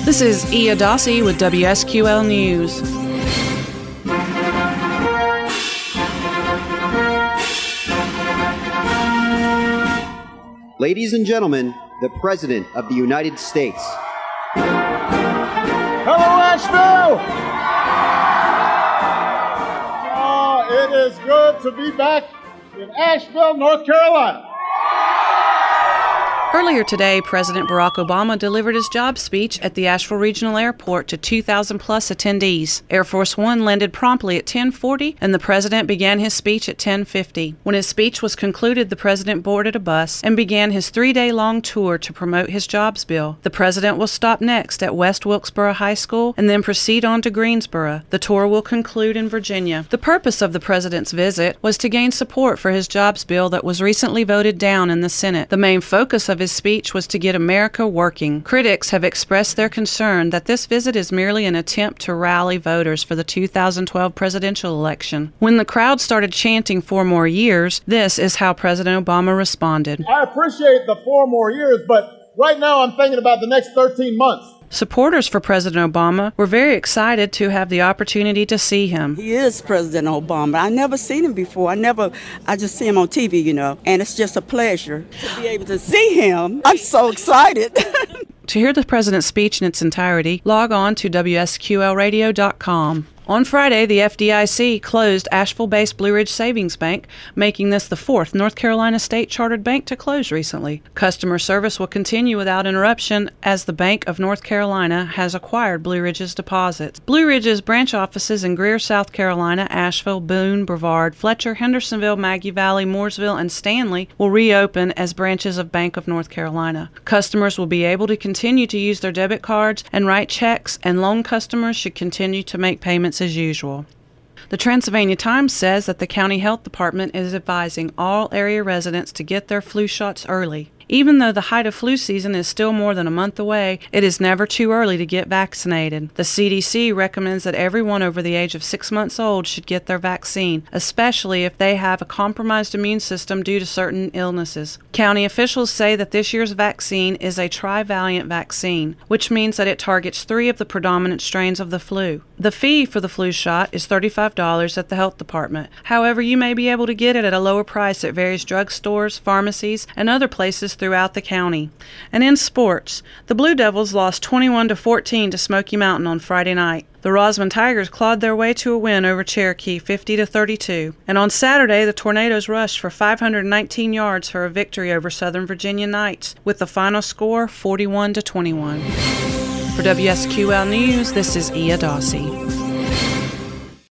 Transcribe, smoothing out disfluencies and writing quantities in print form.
This is E. Adasi with WSQL News. Ladies and gentlemen, the President of the United States. Hello, Asheville! It is good to be back in Asheville, North Carolina. Earlier today, President Barack Obama delivered his job speech at the Asheville Regional Airport to 2,000-plus attendees. Air Force One landed promptly at 10:40, and the president began his speech at 10:50. When his speech was concluded, the president boarded a bus and began his 3-day-long tour to promote his jobs bill. The president will stop next at West Wilkesboro High School and then proceed on to Greensboro. The tour will conclude in Virginia. The purpose of the president's visit was to gain support for his jobs bill that was recently voted down in the Senate. The main focus of his speech was to get America working. Critics have expressed their concern that this visit is merely an attempt to rally voters for the 2012 presidential election. When the crowd started chanting 4 more years, this is how President Obama responded. I appreciate the 4 more years, but right now I'm thinking about the next 13 months. Supporters for President Obama were very excited to have the opportunity to see him. He is President Obama. I never seen him before. I just see him on TV, and it's just a pleasure to be able to see him. I'm so excited. To hear the president's speech in its entirety, log on to WSQLradio.com. On Friday, the FDIC closed Asheville-based Blue Ridge Savings Bank, making this the 4th North Carolina state-chartered bank to close recently. Customer service will continue without interruption as the Bank of North Carolina has acquired Blue Ridge's deposits. Blue Ridge's branch offices in Greer, South Carolina, Asheville, Boone, Brevard, Fletcher, Hendersonville, Maggie Valley, Mooresville, and Stanley will reopen as branches of Bank of North Carolina. Customers will be able to continue to use their debit cards and write checks, and loan customers should continue to make payments as usual. The Transylvania Times says that the county health department is advising all area residents to get their flu shots early. Even though the height of flu season is still more than a month away, it is never too early to get vaccinated. The CDC recommends that everyone over the age of 6 months old should get their vaccine, especially if they have a compromised immune system due to certain illnesses. County officials say that this year's vaccine is a trivalent vaccine, which means that it targets 3 of the predominant strains of the flu. The fee for the flu shot is $35 at the health department. However, you may be able to get it at a lower price at various drugstores, pharmacies, and other places throughout the county. And in sports, the Blue Devils lost 21-14 to Smoky Mountain on Friday night. The Rosman Tigers clawed their way to a win over Cherokee 50-32. And on Saturday, the Tornadoes rushed for 519 yards for a victory over Southern Virginia Knights, with the final score 41-21. For WSQL News, this is E. Adasi.